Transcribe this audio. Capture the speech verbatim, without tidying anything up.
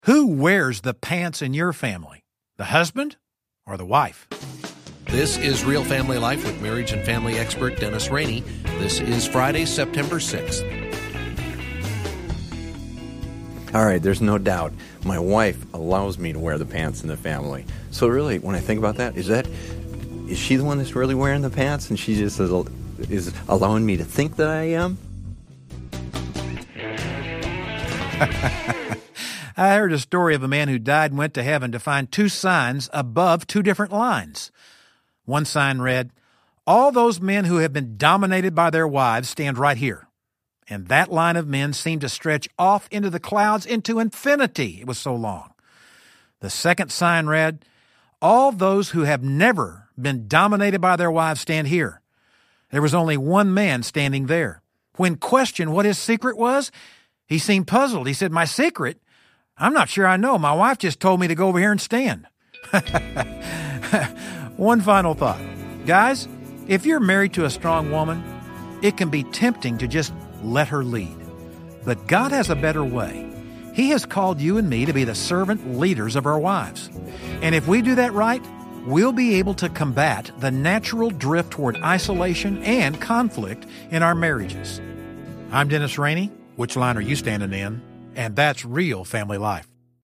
Who wears the pants in your family? The husband or the wife? This is Real Family Life with marriage and family expert Dennis Rainey. This is Friday, September sixth. All right, there's no doubt my wife allows me to wear the pants in the family. So really, when I think about that, is that is she the one that's really wearing the pants, and she just is, is allowing me to think that I am? I heard a story of a man who died and went to heaven to find two signs above two different lines. One sign read, "All those men who have been dominated by their wives stand right here." And that line of men seemed to stretch off into the clouds into infinity. It was so long. The second sign read, "All those who have never been dominated by their wives stand here." There was only one man standing there. When questioned what his secret was, he seemed puzzled. He said, "My secret? I'm not sure I know. My wife just told me to go over here and stand." One final thought. Guys, if you're married to a strong woman, it can be tempting to just let her lead. But God has a better way. He has called you and me to be the servant leaders of our wives. And if we do that right, we'll be able to combat the natural drift toward isolation and conflict in our marriages. I'm Dennis Rainey. Which line are you standing in? And that's Real Family Life.